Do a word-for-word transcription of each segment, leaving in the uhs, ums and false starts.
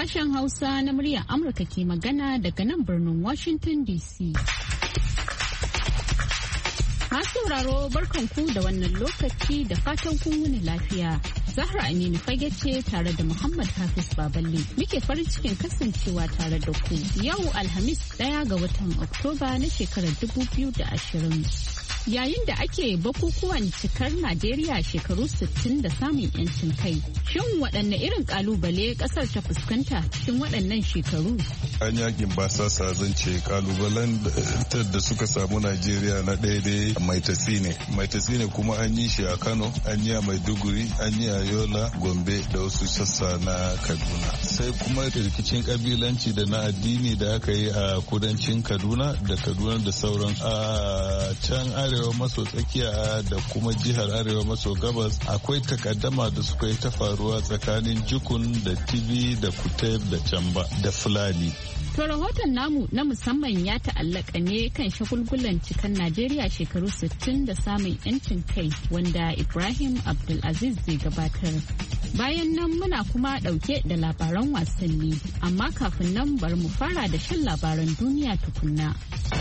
Sashen Hausa na muryar Amurka ke magana daga nan birnin Washington D C. Masu sauraro barkanku da wannan lokaci da fatan kun wuni lafiya. Zahra Aminu fage ce tare da Muhammad Hafiz Baballe. Muke farin cikin kasancewa tare da ku. Yau Alhamis ɗaya ga watan Oktoba na shekarar dubu biyu da ashirin. Yayin da ake bukukuwan cikar Najeriya shekaru sittin da samun 'yancin kai. Shin waɗanne irin ƙalubale ƙasar ta fuskanta cikin waɗannan shekaru? An yakin basasa zan ce ƙalubalen da suka samu Najeriya na ɗaya dai maitasi ne. Maitasi ne kuma an yi shi a Kano, an yi a Maiduguri, an yi a Yola, Gombe da wasu sassa na Kaduna. Sai kuma rikicin ƙabilanci da na addini da aka yi a kudancin Kaduna da Kaduna da sauran a can arewa maso tsakiya da kuma jihar arewa maso gabas akwai takaddama da suka yi ta faruwa tsakanin jukun da tibi da kuteb da camba da fulani. To rahoton namu na musamman ya ta'allaka ne kan shagulgulan cikan Najeriya shekaru sittin da samun 'yancin kai wanda Ibrahim Abdulaziz zai gabatar. Bayan nan muna kuma ɗauke da labaran wasanni, amma kafin nan bari mu fara da shan labaran duniya tukunna.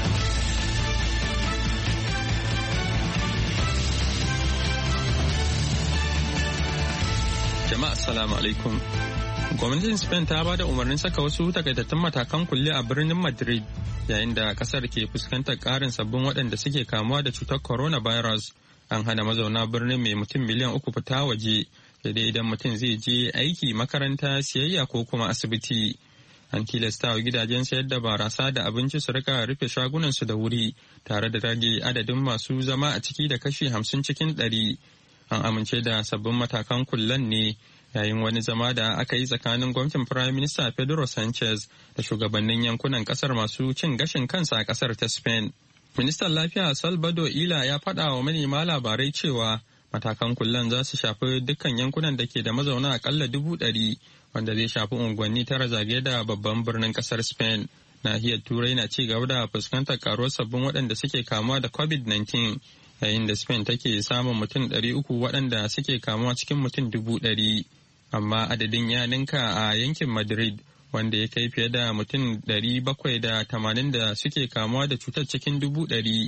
Jama'a assalamu alaikum. Gwamnatin Spain ta ba da umarnin saka wasu takaitattun matakan kulle a birnin Madrid yayin da kasar ke fuskantar karin sabbin waɗanda suke kamuwa da cutar coronavirus. An hana mazauna birnin mai mutum miliyan uku fita waje, sai dai idan mutum zai je aiki, makaranta, siyayya ko kuma asibiti. An tilasta wa gidajen sayar da barasa da abinci su rika rufe shagunansu da wuri tare da rage adadin masu zama a ciki da kashi hamsin cikin ɗari. An amince da sabbin matakan kullen ne yayin wani zama da aka yi tsakanin gwamnatin Prime Minister Pedro Sanchez da shugabannin yankunan kasar masu cin gashin kansa a kasar ta Spain. Ministan Lafiya Salvador Illa ya faɗa wa manema labarai cewa matakan kullen za su shafi dukkan yankunan da ke da mazauna akalla dubu ɗari, wanda zai shafi unguwanni tara zagaye da babban birnin kasar Spain. Nahiyar Turai na ci gaba da fuskantar karuwar sabbin waɗanda suke kamuwa da covid nineteen. Yayin da Spain take samun mutum ɗari uku waɗanda suke kamuwa cikin mutum dubu ɗari. Amma adadin ya ninka a yankin Madrid, wanda ya kai fiye da mutum ɗari bakwai da tamanin da suke kamuwa da cutar cikin dubu ɗari.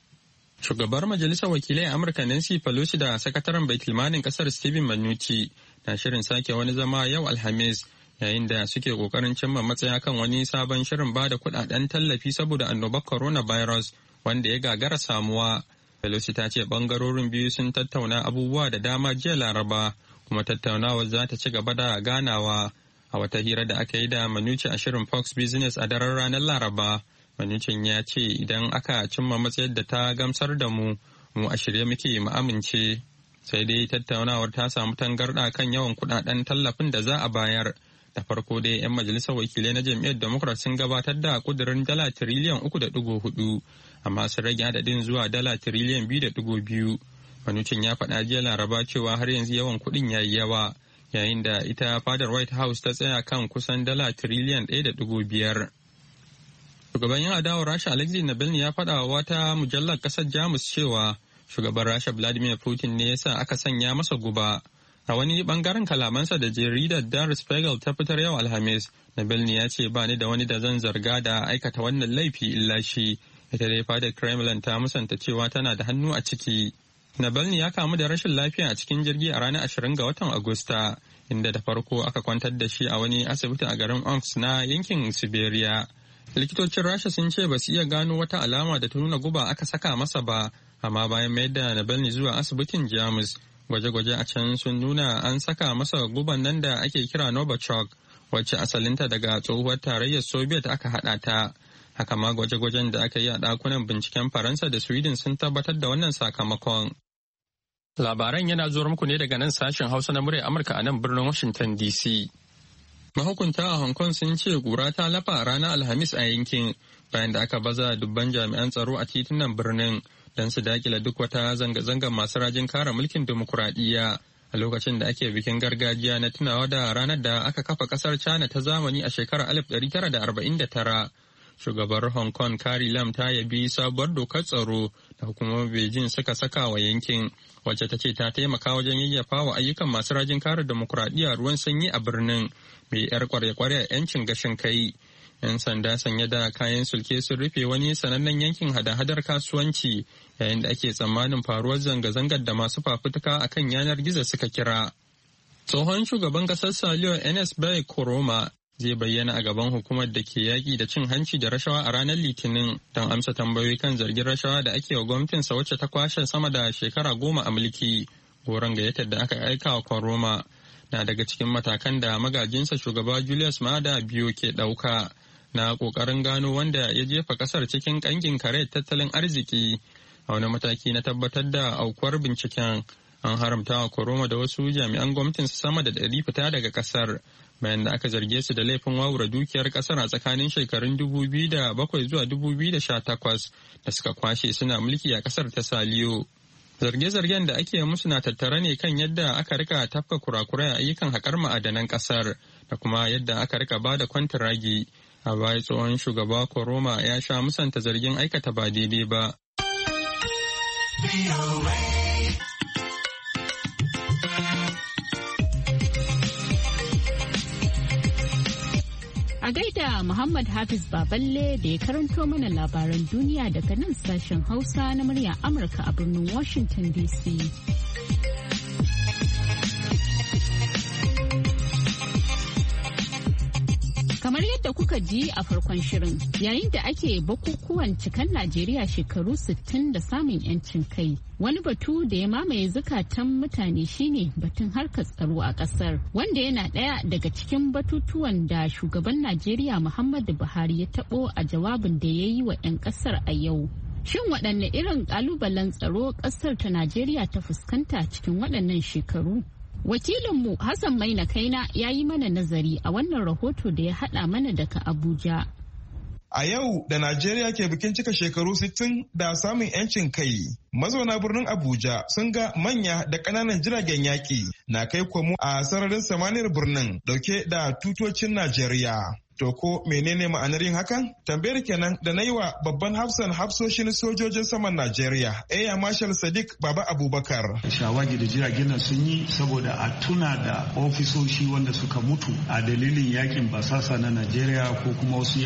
Shugabar Majalisar Wakilai Amurka Nancy Pelosi da Sakataren Baitulmanin ƙasar Steven Mnuchin na shirin sake wani zama yau Alhamis, yayin da suke ƙoƙarin cimma matsaya kan wani sabon shirin ba da kuɗaɗen tallafi saboda annobar coronavirus wanda ya gagara samuwa. Pelosi ta ce bangarorin biyu sun tattauna abubuwa da dama jiya Laraba, kuma tattaunawar za ta ci gaba da ganawa. A wata hira da aka yi da Mnuchin a shirin Fox Business a daren ranar Laraba, Mnuchin ya ce idan aka cimma matsayar da ta gamsar da mu, mu a shirye muke mu amince. Sai dai tattaunawar ta samu tangarɗa kan yawan kuɗaɗen tallafin da za a bayar. Da farko dai 'yan majalisar wakilai na jam'iyyar Democrat sun gabatar da kudirin dala tiriliyan uku da ɗigo hudu, amma sun rage adadin zuwa dala tiriliyan biyu da ɗigo biyu. Mnuchin ya faɗa jiya Laraba cewa har yanzu yawan kuɗin ya yi yawa, yayin da ita fadar White House ta tsaya kan kusan dala tiriliyan ɗaya da ɗigo biyar. Shugaban yan adawar Rasha Alexei Navalny ya faɗa wa wata mujallar ƙasar Jamus cewa shugaban Rasha Vladimir Putin ne yasa aka sanya masa guba. A wani bangaren kalamansa da jaridar Der Spiegel ta fitar yau Alhamis, Navalny ya ce ba ni da wani da zan zarga da aikata wannan laifi illa shi. Ita dai fadar Kremlin ta musanta cewa tana da hannu a ciki. Navalny ya kamu da rashin lafiya a cikin jirgi a ranar ashirin ga watan Agusta, inda da farko aka kwantar da shi a wani asibiti a garin Omsk na yankin Siberia. Likitocin Rasha sun ce ba su iya gano wata alama da ta nuna guba aka saka masa ba, amma bayan mayar da Navalny zuwa asibitin Jamus, gwaje-gwaje a can sun nuna an saka masa guban nan da ake kira Novichok, wacce asalinta daga tsohuwar tarayyar Soviet aka haɗa ta. Haka ma gwaje-gwajen da aka yi a ɗakunan binciken Faransa da Sweden sun tabbatar da wannan sakamakon. Labaran yana zuwa muku ne daga nan sashen Hausa na muryar Amurka a nan birnin Washington D C. Mahukunta a Hong Kong sun ce gura ta lafa a ranar Alhamis a yankin bayan da aka baza dubban jami'an tsaro a titunan birnin don su dakila duk wata zanga-zangar masu rajin kare mulkin dimokuraɗiyya a lokacin da ake bikin gargajiya na tunawa da ranar da aka kafa ƙasar China ta zamani a shekarar alif ɗari tara da arba'in da tara. shugabar Hong Kong Carrie Lam ta yabi sabuwar dokar tsaro da hukumar Beijing suka saka wa yankin, wacce ta ce ta taimaka wajen yayyafa wa ayyukan masu rajin kare demokuraɗiyya ruwan sanyi a birnin mai yar kwarya-kwarya 'yancin gashin kai. 'Yan sanda sanye da kayan sulke sun rufe wani sanannen yankin hada-hadar kasuwanci yayin da ake tsammanin faruwar zanga-zangar da masu fafutuka a kan yanar gizo suka kira. Tsohon shugaban ƙasar Saliyo Ernest Bai Koroma zai bayyana a gaban hukumar da ke yaƙi da cin hanci da rashawa a ranar Litinin don amsa tambayoyi kan zargin rashawa da ake wa gwamnatinsa wacce ta kwashe sama da shekara goma a mulki. Goron gayyatar da aka aika wa Koroma na daga cikin matakan da magajinsa shugaba Julius Maada Bio ke ɗauka na ƙoƙarin gano wanda ya jefa ƙasar cikin ƙangin kare tattalin arziki. A wani mataki na tabbatar da aukuwar binciken, an haramta wa Koroma da wasu jami'an gwamnatin sama da ɗari fita daga ƙasar bayan da aka zarge su da laifin wawura dukiyar ƙasar a tsakanin shekarun dubu biyu da bakwai zuwa dubu biyu da sha takwas da suka kwashe suna mulki a ƙasar ta Saliyo. Zarge-zargen da ake musu na tattare ne kan yadda aka rika tafka kurakurai a ayyukan haƙar ma'adanan ƙasar da kuma yadda aka rika ba da kwantiragi. A baya tsohon shugaba Koroma ya sha musanta zargin aikata ba daidai ba. A gaida Muhammad Hafiz Baballe da ya karanto mana labaran duniya daga nan sashen Hausa na muryar Amurka a birnin Washington D C. Kamar yadda kuka ji a farkon shirin, yayin da ake bukukuwan cikan Najeriya shekaru sittin da samun 'yancin kai, wani batu da ya mamaye zukatan mutane shine batun harkar tsaro a kasar, wanda yana ɗaya daga cikin batutuwan da shugaban Najeriya Muhammadu Buhari ya taɓo a jawabin da ya yi wa 'yan kasar a yau. Shin waɗanne irin ƙalubalen tsaro ƙasar ta Najeriya ta fuskanta cikin waɗannan shekaru? Wakilinmu Hassan Maina Kaina ya yi mana nazari a wannan rahoto da ya haɗa mana daga Abuja. A yau da Najeriya ke bikin cika shekaru sittin da samun 'yancin kai, mazauna birnin Abuja sun ga manya da ƙananan jiragen yaƙi na kai komo a sararin samaniyar birnin dauke da tutocin Najeriya. To ko menene ma'anar yin hakan? Tambayar kenan da na yi wa babban hafsan hafsoshin sojojin saman Najeriya, Air Marshal Sadiq Baba Abubakar. Shawagi da jiragen nan sun yi saboda a tuna da ofisoshi wanda suka mutu a dalilin yakin basasa na Najeriya ko kuma wasu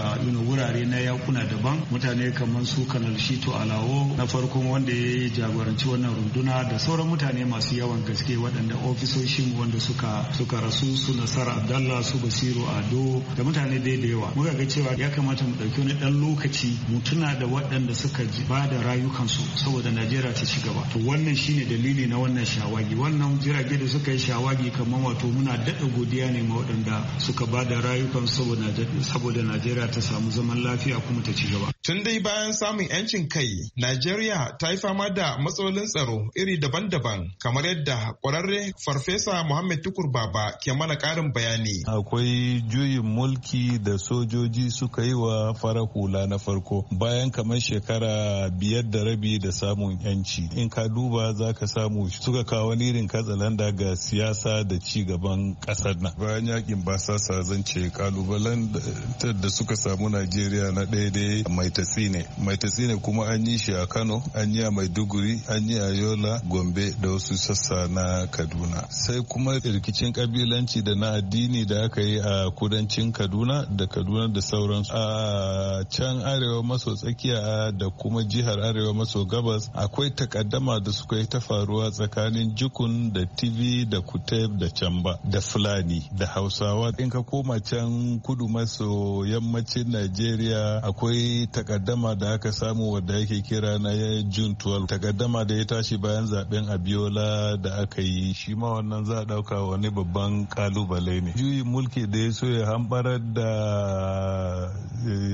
wurare na yakuna daban. Mutane kamar su Kanal Shito Alawo na farkon wanda ya jagoranci wannan runduna da sauran mutane masu yawan gaske waɗanda ofisoshin wanda suka suka rasu su Nasara Abdallah su Basiru Ado da mutane dai da yawa. Muka ga cewa ya kamata mu ɗauki wani ɗan lokaci mu tuna da waɗanda suka ba da rayukansu saboda Najeriya ta ci gaba. To wannan shine dalili na wannan shawagi. Wannan jirage da suka yi shawagi kamar wato muna daɗa godiya ne ma waɗanda suka ba da rayukansu saboda Najeriya ta samu zaman lafiya kuma ta ci gaba. Tun dai bayan samun 'yancin kai, Najeriya ta yi fama da matsalolin tsaro iri daban-daban kamar yadda ƙwararre Farfesa Muhammad Tukur Baba ke mana ƙarin bayani. Akwai juyin mulki da sojoji suka yi wa farar hula na farko bayan kamar shekara biyar da rabi da samun 'yanci. In ka duba za ka samu suka kawo wani irin katsalanda ga siyasa da ci gaban ƙasar nan. Bayan yakin basasa zan ce kalubalen da suka samu Najeriya na ɗaya dai mai tatsi ne. Mai tatsi ne kuma an yi shi a Kano, an yi a Maiduguri, an yi a Yola, Gombe da wasu sassa na Kaduna. Sai kuma rikicin kabilanci da na addini da aka yi a kudancin Kaduna da Kaduna da sauransu. A can arewa maso tsakiya da kuma jihar arewa maso gabas akwai takaddama da suka yi ta faruwa tsakanin Jukun da Tivi da Kuteb da Chamba da Fulani da Hausawa. In ka koma can kudu maso yammacin Najeriya akwai takaddama da aka samu wadda yake kira na June twelve. Takaddama da ya tashi bayan zaben Abiola da aka yi, shi ma wannan za a dauka wani babban kalubale ne. Juyin mulki da ya so ya hambarar da mulki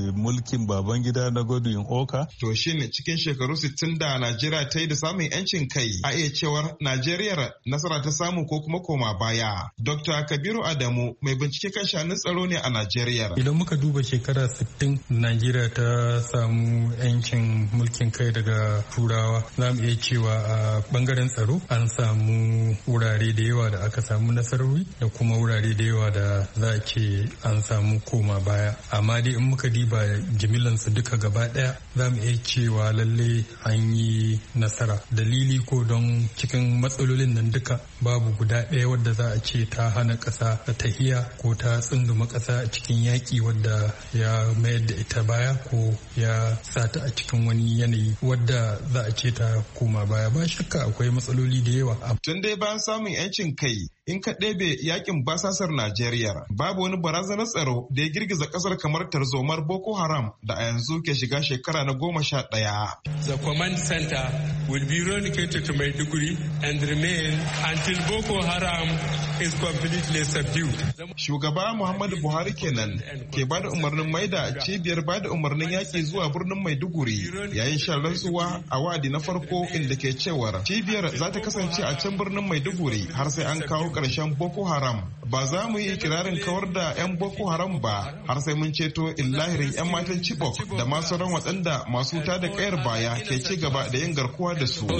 mulkin Babangida na Godwin Oka. To shin cikin shekaru sittin da Najeriya ta yi da samun yancin kai a iya cewar Najeriya nasara ta samu ko kuma koma baya. Dokta Kabiru Adamu mai bincike kan shanun tsaro ne a Najeriya. Idan muka duba shekara sittin Najeriya ta samu yancin mulkin kai daga Turawa, za mu iya cewa a bangaren tsaro an samu wurare da yawa da aka samu nasarori da kuma wurare da yawa da za a ce an samu koma baya. Amma dai in muka diba jimillansu duka gaba daya za mu iya cewa lalle an yi nasara. Dalili ko don cikin matsalolin nan duka babu guda ɗaya wadda za a ce ta hana ƙasa ta tahiya ko ta tsunduma ƙasa a cikin yaƙi wadda ya mayar da ita baya ko ya sa ta a cikin wani yanayi wadda za a ce ta koma baya. Ba shakka akwai matsaloli da yawa. Tun dai bayan samun yancin kai in ka ɗebe yakin basasar Najeriya babu wani barazanar tsaro da ya girgiza ƙasar kamar tarzomar Boko Haram da a yanzu ke shiga shekara na goma sha ɗaya. The command center will be relocated to Maiduguri and remain until Boko Haram is completely subdued. Shugaba Muhammadu Buhari kenan ke bada umarnin maida cibiyar bada umarnin yaƙi zuwa birnin Maiduguri yayin shan rantsuwa a wa'adi na farko inda ke cewar cibiyar za ta kasance a can birnin Maiduguri har sai an kawo ƙarshen Boko Haram. Ba za mu yi ikirarin kawar da 'yan Boko Haram ba har sai mun ceto illahirin 'yan matan Chibok da masu ran waɗanda masu ta da ƙayar baya ke ci gaba da yin garkuwa da su.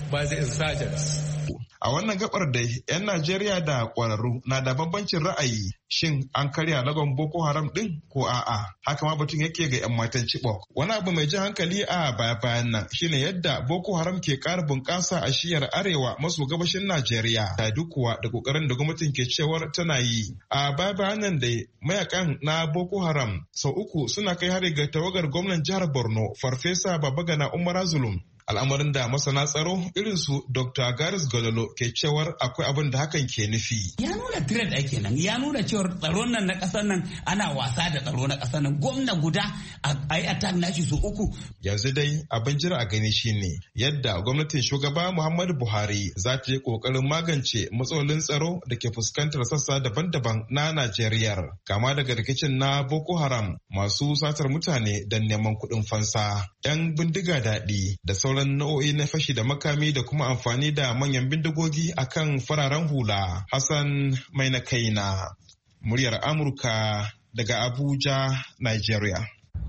A wannan gabar dai 'yan Najeriya da ƙwararru na da bambancin ra'ayi shin an karya lagon Boko Haram ɗin ko a'a. Haka ma batun yake ga 'yan matan Chibok. Wani abu mai jan hankali a baya-bayan nan shine yadda Boko Haram ke ƙara bunƙasa a shiyar arewa maso gabashin Najeriya. Ta duk kuwa da ƙoƙarin da gwamnatin ke cewar tana yi. A baya-bayan nan dai mayakan na Boko Haram sau uku suna kai hari ga tawagar gwamnan jihar Borno Farfesa Babagana Umar Zulum. Al'amarin da masana tsaro irin su Doctor Garis Gololo ke cewar akwai abin da hakan ke nufi. Ya nuna threat ake nan, ya nuna cewar tsaron nan na ƙasar nan ana wasa da tsaro na ƙasar nan. Gwamna guda a yi attack nashi su uku. Yanzu dai abin jira a gani shine yadda gwamnatin shugaba Muhammadu Buhari za ta yi ƙoƙarin magance matsalolin tsaro da ke fuskantar sassa daban-daban na Najeriya. Kama daga rikicin na Boko Haram masu satar mutane don neman kuɗin fansa, 'yan bindiga daɗi da sauran nau'o'i na fashi da makami da kuma amfani da manyan bindigogi akan fararen hula. Hassan mai na kaina, muryar Amurka daga Abuja, Nigeria.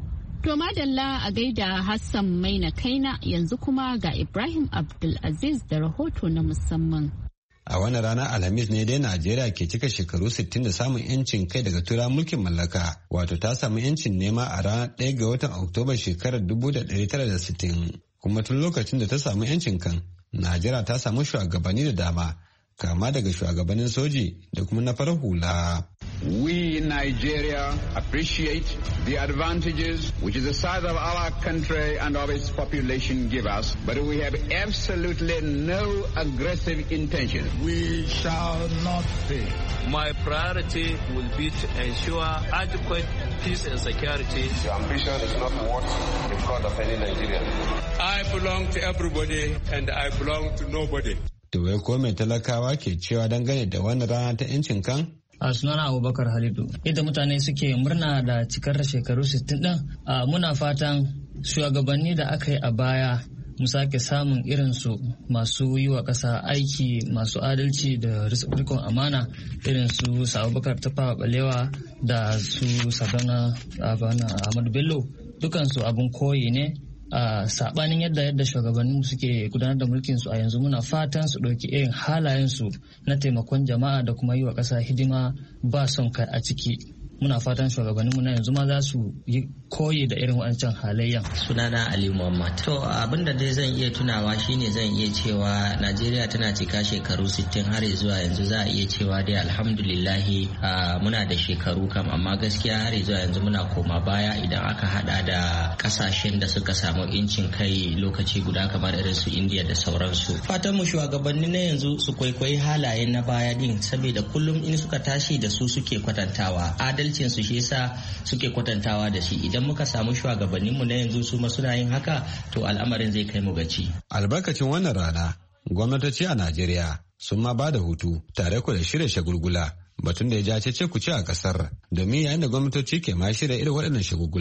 To madalla a gaida Hassan mai na kaina, yanzu kuma ga Ibrahim Abdulaziz da rahoto na musamman. A wannan ranar Alhamis ne dai Najeriya ke cika shekaru sittin da samun 'yancin kai daga tura mulkin mallaka, wato ta samu 'yancin nema a ranar ɗaya ga watan Oktoba shekarar dubu da ɗari tara da sittin. Kuma tun lokacin da ta samu 'yancin kan, Najeriya ta samu shugabanni da dama, kama daga shugabannin soji da kuma na farar hula. We in Nigeria appreciate the advantages which the size of our country and of its population give us, but we have absolutely no aggressive intention. We shall not fail. My priority will be to ensure adequate peace and security. The ambition is not worth the blood of any Nigerian. I belong to everybody and I belong to nobody. To wai ko mai talakawa ke cewa dangane da wannan rana ta 'yancin kan? A sunana Abubakar Halidu. Yadda mutane suke murna da cikar shekaru sittin din, muna fatan shugabanni da aka yi a baya mu sake samun irinsu masu yi wa ƙasa aiki, masu adalci da rikon amana, irin su Abubakar Tafawa Balewa da su Sadana Ahmadu Bello. Dukansu abin koyi ne. Uh, sabanin yadda yadda shugabannin suke gudanar da mulkin su a yanzu, muna fatan su ɗauki irin halayen su na taimakon jama'a da kuma yi wa ƙasa hidima ba son kai a ciki. Muna fatan shugabanninmu na yanzu ma za su yi koyi da irin wancan halayyan. Sunana Ali Muhammad. To abin da dai zan iya tunawa shine zan iya cewa Najeriya tana cika shekaru sittin har zuwa yanzu, za a iya cewa dai alhamdulillahi muna da shekaru kam, amma gaskiya har zuwa yanzu muna koma baya idan aka hada da kasashen da suka samu incin kai lokaci guda kamar irin su India da sauransu. Fatan mu shugabanni na yanzu su kwaikwayi halayen na baya din, saboda kullum in suka tashi da su suke kwatantawa. Adalcin su shi yasa suke kwatantawa da shi. Idan muka samu shugabanninmu na yanzu su ma suna yin haka, to al'amarin zai kai mu gaci. Albarkacin wannan rana, gwamnatoci a Najeriya sun ma ba da hutu tare ku da shirya shagulgula, batun da ya ja cece ku ce a kasar, domin yayin da gwamnatoci ke ma shirya irin waɗannan shagulgula,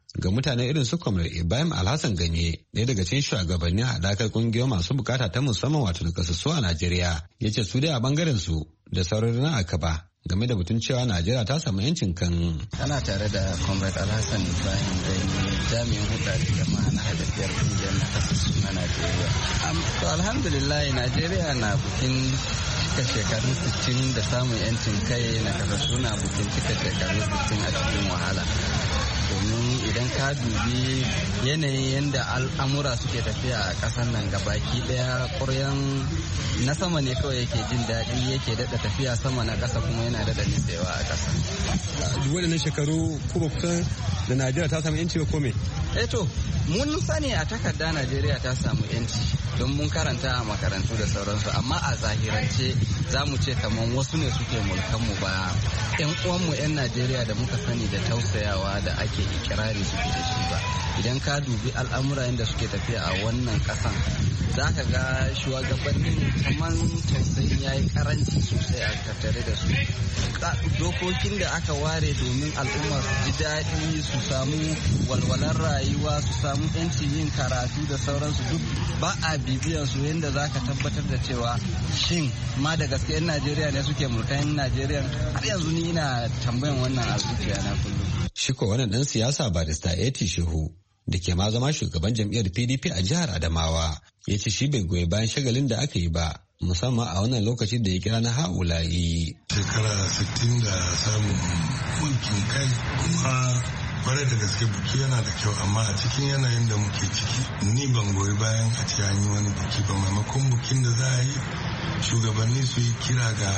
ga mutane irin su Comrade Ibrahim Alhassan Ganye, ɗaya daga cikin shugabannin haɗakar ƙungiyoyi masu bukata ta musamman wato da kasassu a Najeriya, ya ce su dai a bangaren su da sauran na akaba game da batun cewa Najeriya ta samu yancin kan. Ana tare da Comrade Alhassan Ibrahim Ganye, jami'in hulɗa da jama'a na haɗakar ƙungiyar na kasassu na Najeriya. To alhamdulillah Najeriya na bukin cika shekaru sittin da samun yancin kai, na kasassu na bukin cika shekaru sittin a cikin wahala. Domin idan ka dubi yanayin yadda al'amura suke tafiya a ƙasar nan gabaki ɗaya ƙuryan na sama ne kawai yake jin daɗi, yake daɗa tafiya sama, na ƙasa kuma yana daɗa nitsewa a ƙasa. Duk waɗannan shekaru kuma kusan da Najeriya ta samu yanci ko me? Eh to, mun sani a takarda Najeriya ta samu yanci don mun karanta a makarantu da sauransu, amma a zahirance za mu ce kamar wasu ne suke mulkanmu ba 'yan uwanmu 'yan Najeriya da muka sani da tausayawa da ake ikirari suke da shi ba. Idan ka dubi al'amura yadda suke tafiya a wannan kasan, za ka ga shugabannin kamar tausayin ya yi karanci sosai a tattare da su. Dokokin da aka ware domin al'umma su ji daɗi, su samu walwalar rayuwa, su samu 'yancin yin karatu da sauransu, duk ba a bibiyan su yadda za ka tabbatar da cewa shin ma da gaske 'yan Najeriya ne suke mulkan Najeriya. Har yanzu ni ina tambayan wannan a zuciya na kullum. Shi ko wannan dan siyasa barista Eti Shehu da ke ma zama shugaban jam'iyyar P D P a jihar Adamawa, ya ce shi bai goyi bayan shagalin da aka yi ba, musamman a wannan lokaci da ya kira na ha'ula'i. Shekara sittin da samun mulkin kai, kuma kwarai da gaske buki yana da kyau, amma a cikin yanayin da muke ciki ni ban goyi bayan a ce an yi wani buki ba. Maimakon bukin da za a yi, shugabanni su yi kira ga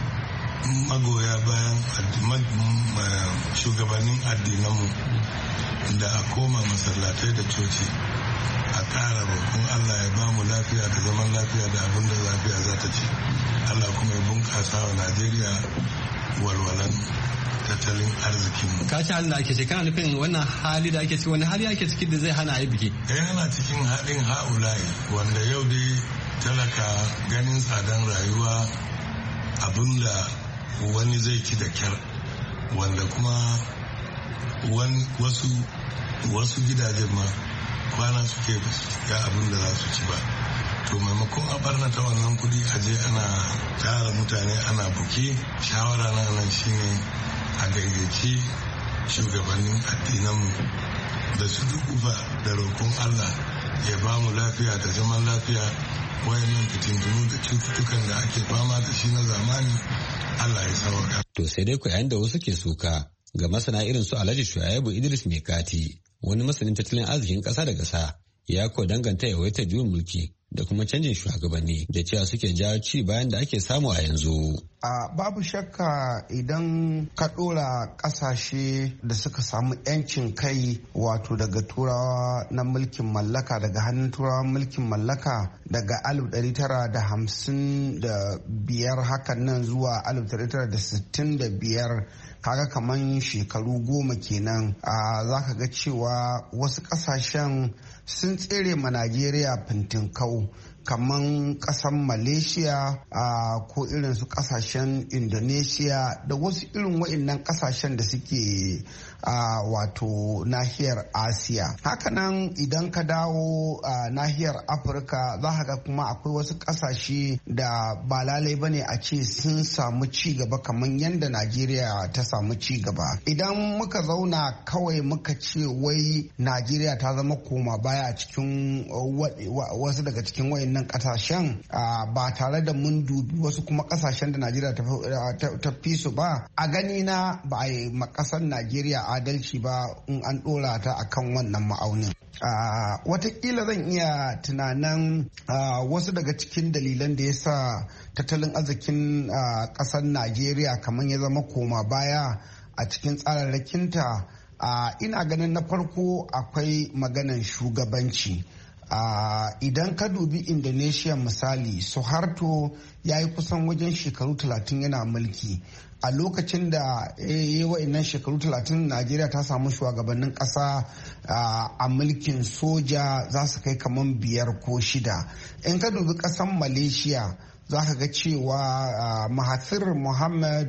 magoya bayan shugabannin addinanmu da a koma masallatai da coci a ƙara roƙon Allah ya ba mu lafiya da zaman lafiya da abin da lafiya za ta ci. Allah kuma ya bunƙasa wa Najeriya walwalan tattalin arzikin. Ka ci halin da ake ce, kana nufin wannan hali da ake ciki, wani hali ake ciki da zai hana a yi biki? Eh, yana cikin haɗin ha'ula'i, wanda yau dai talaka ganin tsadan rayuwa abin da wani zai ci da kyar, wanda kuma wasu wasu gidajen ma kwana suke ga abin da za su ci ba. To maimakon a barnata wannan kudi a je ana tara mutane ana buki, shawara na nan shine a gayyaci shugabannin addinanmu da su dukufa da roƙon Allah ya ba mu lafiya da zaman lafiya. Wayannan fitintunu da cututtukan da ake fama da shi na zamani, Allah ya sauka. To sai dai ku yayin da wasu ke suka ga masana irin su Alhaji Shuaibu Idris Mekati, wani masanin tattalin arzikin ƙasa da ƙasa, ya ko danganta yawaitar juyin mulki da kuma canjin shugabanni da cewa suke jawo ci bayan da ake samu a yanzu. A babu shakka idan ka ɗora ƙasashe da suka samu 'yancin kai, wato daga turawa na mulkin mallaka, daga hannun turawan mulkin mallaka daga alif ɗari tara da hamsin da biyar hakan nan zuwa alif ɗari tara da sittin da biyar, kaga kaman shekaru goma kenan. A za ka ga cewa wasu ƙasashen sun tsere ma Najeriya fintinkau, kaman kasan Malaysia uh, ko irin su kasashen Indonesia da wasu irin wa'annan kasashen da suke uh, wato nahiyar Asiya. Hakanan idan ka dawo uh, nahiyar Afirka, za ka ga kuma akwai wasu kasashe da ba lalai bane a ce sun samu ci gaba kamar yadda Najeriya ta samu ci gaba. Idan muka zauna kawai muka ce wai Najeriya ta zama koma baya a cikin uh, wasu daga cikin wa'annan nan kasashen ba tare da mun dubi wasu kuma kasashen da Najeriya ta fi su ba, a gani na ba a yi makasar Najeriya adalci ba in an dora ta akan wannan ma'aunin. Watakila zan iya tunanin wasu daga cikin dalilan da ya sa tattalin arzikin kasar Najeriya kamar ya zama koma baya a cikin tsararrakinta. Ina ganin na farko akwai maganan shugabanci. Uh, idan ka dubi Indonesia misali, Suharto ya yi kusan wajen shekaru talatin yana mulki. A lokacin da ya yi wa'innan shekaru talatin, Najeriya ta samu shugabannin ƙasa uh, a mulkin soja za su kai kaman biyar ko shida. In ka dubi ƙasan Malaysia, za ka ga cewa uh, Mahathir Mohamad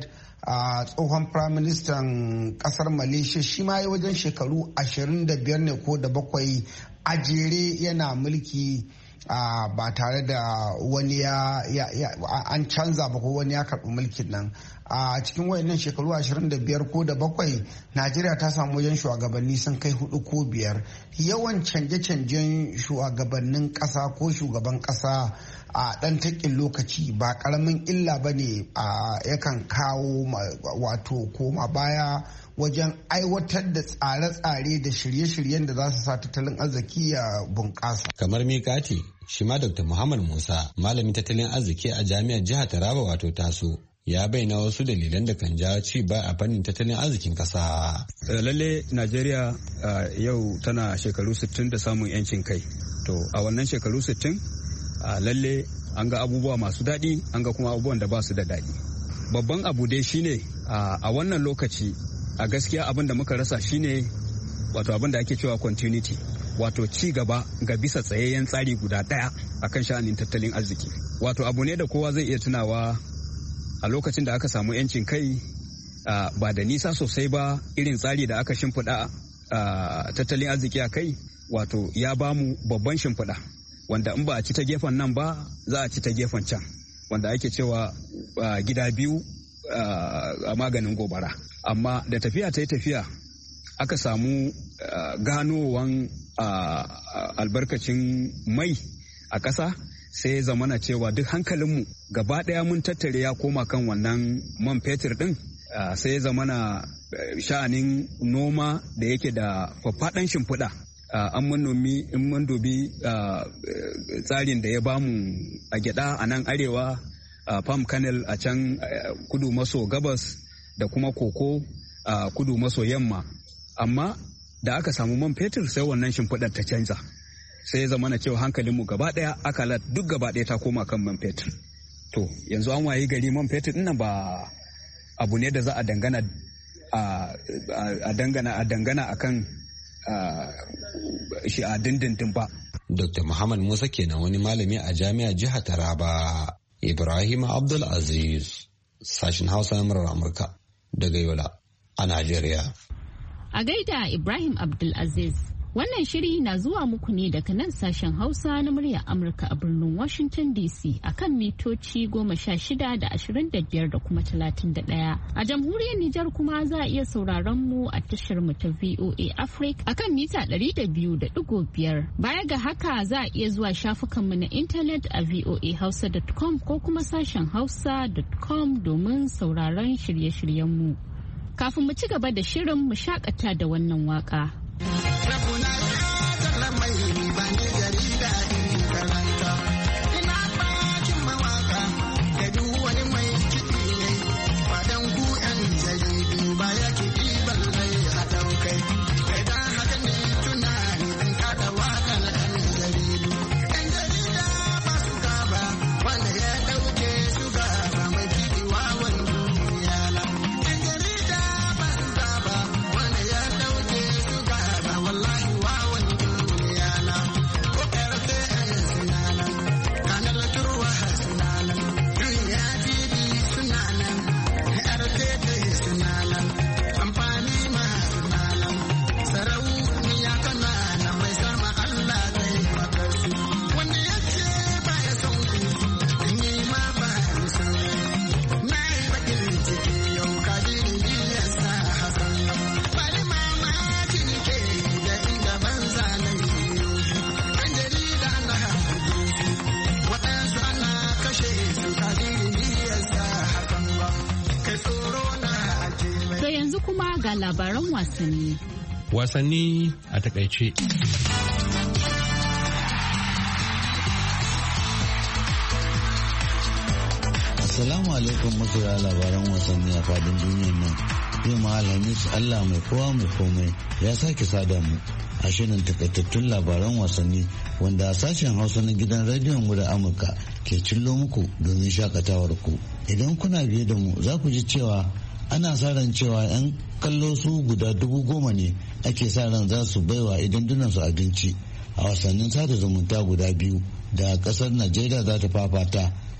a tsohon firaministan kasar malaysia shi ma yi wajen shekaru ashirin da biyar ne ko da bakwai a jere yana mulki Uh, ba tare da wani ya, ya, ya an canza ba ko wani ya karɓi mulkin nan a uh, cikin wayannan shekaru ashirin da biyar ko da bakwai najeriya ta samu wajen shugabanni sun kai hudu ko biyar. Yawan canje-canjen shugabannin ƙasa ko shugaban ƙasa a ɗan taƙin lokaci ba ƙaramin illa ba ne yakan kawo wato koma baya wajen aiwatar da tsare-tsare da shirye-shiryen da za su sa tattalin arziki ya bunƙasa. Kamar Mikati, shi ma Dokta Muhammad Musa, malamin tattalin arziki a jami'ar jihar Taraba wato Taso, ya bayyana wasu dalilan da kan jawo ci ba a fannin tattalin arzikin ƙasa. Lalle Najeriya yau tana shekaru sittin da samun 'yancin kai. To a wannan shekaru sittin lalle an ga abubuwa masu daɗi, an ga kuma abubuwan da ba su da daɗi. Babban abu dai shine a wannan lokaci a gaskiya abin da muka rasa shine wato abin da ake cewa continuity, wato ci gaba ga bisa tsayayyen tsari guda daya akan sha'anin tattalin arziki. Wato abu ne da kowa zai iya tunawa a lokacin da aka samu yancin kai ba da nisa sosai ba, irin tsari da aka shimfiɗa tattalin arziki a kai wato ya bamu babban shimfiɗa wanda in ba a ci ta gefen nan ba za a ci ta gefen can, wanda ake cewa gida biyu a maganin gobara. Amma da tafiya ta yi tafiya aka samu ganowan albarkacin mai a ƙasa, sai zamana cewa duk hankalinmu gaba ɗaya mun tattare ya koma kan wannan man fetur ɗin, sai zamana sha'anin noma da yake da faffaɗan shimfiɗa. An manomi in mun dubi tsarin da ya bamu a gyaɗa a nan arewa, palm kernel a can kudu maso gabas da kuma koko a kudu maso yamma. Amma da aka samu man fetur sai wannan shimfiɗar ta canza, sai ya zama na cewa hankalinmu gaba ɗaya akalat duk gaba ɗaya ta koma kan man fetur. To yanzu an wayi gari man fetur ɗin ba abu ne da za a dangana a dangana a dangana akan shi a dindindin ba. Dokta Muhammad Musa kenan wani malami a jami'ar jihar Taraba. Ibrahim Abdul Aziz, sashen Hausa na murar Amurka daga Yola a Najeriya. A gaida Ibrahim Abdul Aziz, wannan shiri na zuwa muku ne daga nan sashen Hausa na muryar Amurka a birnin Washington D C akan mitoci goma sha shida da ashirin da biyar da kuma talatin da ɗaya. A jamhuriyar Nijar kuma za a iya sauraron mu a tashar mu ta V O A Africa akan mita ɗari da biyu da ɗigo biyar. Baya ga haka za a iya zuwa shafukan mu na intanet a v o a hausa dot com ko kuma sashen hausa dot com domin sauraron shirye-shiryen mu. Kafin mu ci gaba da shirin mu shakata da wannan waka. Ga labaran wasanni. Wasanni a takaice. Assalamu alaikum masoya labaran wasanni a fadin duniyar nan. Yau ma Alhamis Allah mai kowa mai komai ya sake sada mu a shirin takaitattun labaran wasanni wanda a sashen Hausa na gidan rediyon mu da Amurka ke cillo muku domin shakatawar ku. Idan kuna biye da mu za ku ji cewa ana sa ran cewa 'yan kallo su guda dubu goma ne ake sa ran za su baiwa idan su abinci a wasannin sada zumunta guda biyu da kasar Najeriya za ta fafata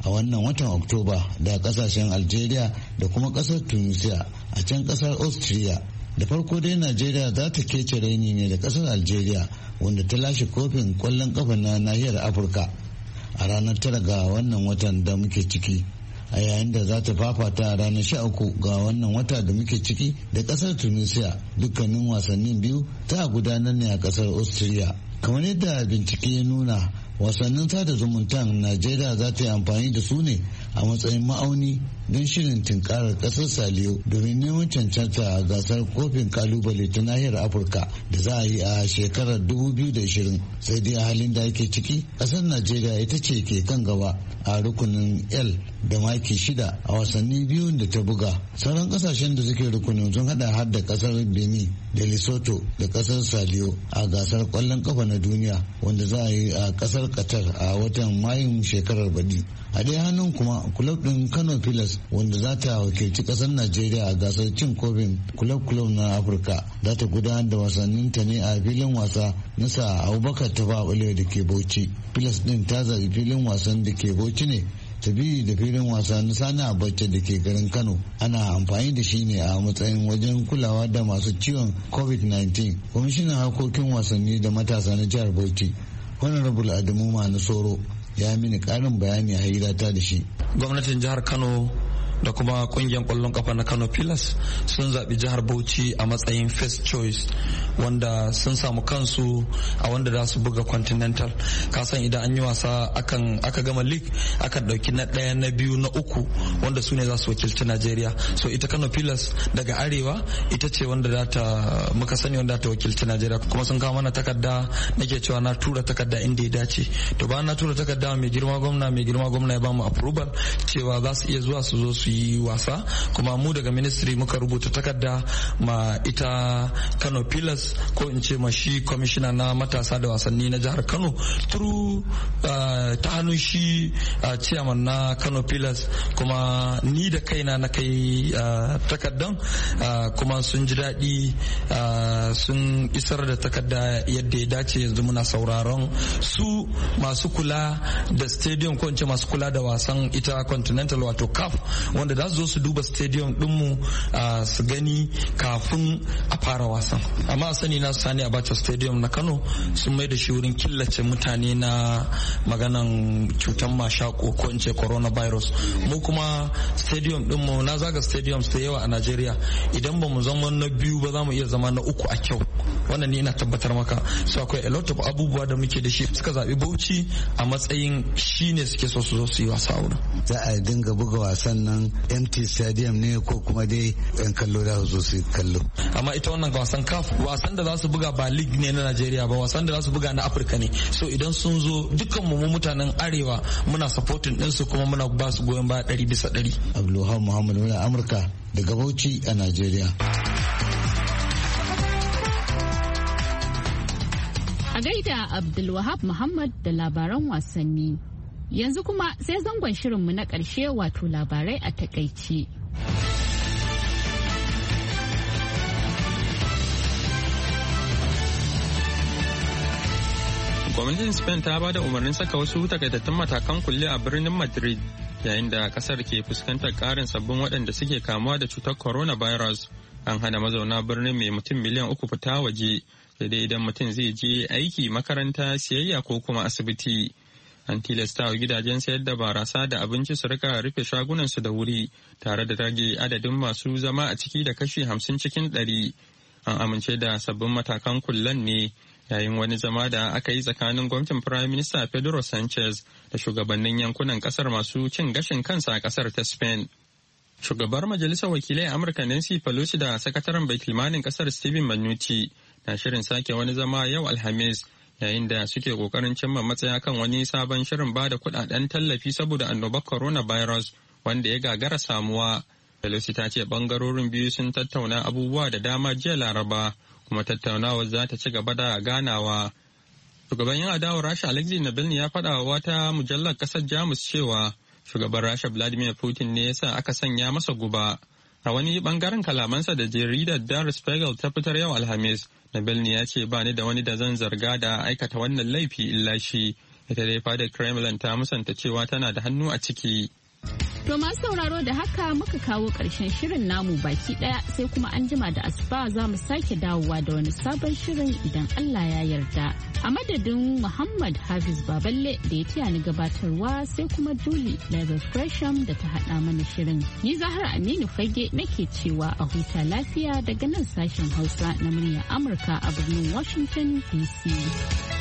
a wannan watan Oktoba da kasashen Algeria da kuma kasar Tunisia a can kasar Austria. Da farko dai Najeriya za ta kece raini ne da kasar Algeria wanda ta lashe kofin kwallon kafa na nahiyar Afirka a ranar tara ga wannan watan da muke ciki, a yayin da za ta fafata a ranar sha uku ga wannan wata da muke ciki da kasar Tunisia. Dukkanin wasannin biyu ta gudanar ne a kasar Austria. Kamar yadda bincike ya nuna, wasannin sada zumuntan Najeriya za ta yi amfani da su ne a matsayin ma'auni don shirin tunkarar kasar Saliyo domin neman cancanta a gasar kofin kalubale ta nahiyar Afirka da za a yi a shekarar dubu biyu da ashirin. Sai dai a halin da ake ciki, kasar Najeriya ita ce ke kan gaba a rukunin L da maki shida a wasanni biyun da ta buga. Sauran kasashen da suke rukunin sun hada har da kasar Benin da Lesotho da kasar Saliyo a gasar kwallon kafa na duniya wanda za a yi a kasar Qatar a watan Mayun shekarar baɗi. A ɗaya hannun kuma kulab ɗin Kano Pilas wanda za ta wakilci ƙasar Najeriya a gasar cin kofin kulab-kulab na Afirka za ta gudanar da wasannin ta ne a filin wasa na sa Abubakar Tafawa Balewa da ke Bauchi. Pilas ɗin ta zaɓi filin wasan da ke Bauchi ne ta biyu da filin wasa na Sani Abacha da ke garin Kano. Ana amfani da shi ne a matsayin wajen kulawa da masu ciwon covid nineteen. Kwamishinan harkokin wasanni da matasa na jihar Bauchi, Honorable Adamu Manu Soro, ya mini karin bayani a hirata da shi. Gwamnatin jihar Kano da kuma kungiyar kwallon kafa na Kano Pillars sun zaɓi jihar Bauchi a matsayin first choice, wanda sun samu kansu a wanda za su buga continental. Kasan idan an yi wasa akan aka gama league akan ɗauki na ɗaya na biyu na uku wanda su ne za su wakilci Najeriya. So ita Kano Pillars daga arewa ita ce wanda za ta muka sani wanda ta wakilci Najeriya, kuma sun kawo mana takarda, nake cewa na tura takarda inda ya dace. To bayan na tura takarda mai girma gwamna mai girma gwamna ya bamu approval cewa za su iya zuwa su zo su yi wasa, kuma mu daga ministry muka rubuta takarda ma ita Kano Pillars, ko in ce ma shi commissioner na matasa da wasanni na jihar Kano through uh, ta hannun shi uh, chairman na Kano Pillars, kuma ni da kaina na kai uh, takardan uh, kuma sun ji daɗi uh, sun isar da takarda yadda ya dace. Yanzu muna sauraron su masu kula da stadium, ko in ce masu kula da wasan ita continental wato C A F, wanda za su zo su duba stadium dinmu uh, su gani kafin a fara wasan. Amma a sani na Sani Abacha Stadium na Kano sun mai da shi wurin killace mutane na maganan cutar mashako, ko in ce coronavirus. Mu kuma stadium dinmu, na zaga stadiums da yawa a Najeriya, idan ba mu zama na biyu ba za mu iya zama na uku a kyau. Wannan ni ina tabbatar maka. So akwai a lot of abubuwa da muke da shi. Suka zaɓi Bauchi a matsayin shi ne suke so su zo su yi wasa wurin. Za a dinga buga wasan nan empty stadium ne ko kuma dai yan kallo za su zo su kallo? Amma ita wannan wasan C A F, wasan da za su buga ba league ne na Najeriya ba, wasan da za su buga na Afirka ne. So idan sun zo dukkan mu mutanen arewa muna supporting din su, kuma muna ba su goyon baya ɗari bisa ɗari. Abdulwahab Muhammad na Amurka daga Bauchi a Najeriya. A gaida Abdulwahab Muhammad da labaran wasanni. Yanzu kuma sai zangon shirinmu na ƙarshe, wato labarai a takaice. Gwamnatin Spain ta ba da umarnin saka wasu takaitattun matakan kulle a birnin Madrid yayin da kasar ke fuskantar ƙarin sabbin waɗanda suke kamuwa da cutar coronavirus. An hana mazauna birnin mai mutum miliyan uku fita waje, sai dai idan mutum zai je aiki, makaranta, siyayya ko kuma asibiti. An tilasta wa gidajen sayar da barasa da abinci su rika rufe shagunansu da wuri, tare da rage adadin masu zama a ciki da kashi hamsin cikin ɗari. An amince da sabbin matakan kullen ne yayin wani zama da aka yi tsakanin gwamnatin Prime Minister Pedro Sanchez da shugabannin yankunan kasar masu cin gashin kansa a kasar ta Spain. Shugabar Majalisar Wakilai Amurka Nancy Pelosi da Sakataren Baitulmanin kasar Stephen Mnuchin na shirin sake wani zama yau Alhamis, yayin da suke kokarin cimma matsaya kan wani sabon shirin ba da kudaden tallafi saboda annobar coronavirus wanda ya gagara samuwa. Pelosi ta ce bangarorin biyu sun tattauna abubuwa da dama jiya Laraba, kuma tattaunawar za ta ci gaba da ganawa. Shugaban yan adawar Rasha Alexei Navalny ya faɗa wa wata mujallar ƙasar Jamus cewa shugaban Rasha Vladimir Putin ne yasa aka sanya masa guba. A wani bangaren kalamansa da jaridar Der Spiegel ta fitar yau Alhamis, Navalny ya ce ba ni da wani da zan zarga da aikata wannan laifi illa shi, ita dai fadar Kremlin ta musanta cewa tana da hannu a ciki. To masu sauraro da haka muka kawo ƙarshen shirin namu baki ɗaya sai kuma an jima da asuba za mu sake dawowa da wani sabon shirin idan Allah ya yarda. A madadin Muhammad Hafiz Baballe da ya taya ni gabatarwa sai kuma Julie Leather Gresham da ta haɗa mana shirin. Ni Zahra Aminu Fage nake cewa a huta lafiya daga nan sashen Hausa na muryar Amurka a birnin Washington D C.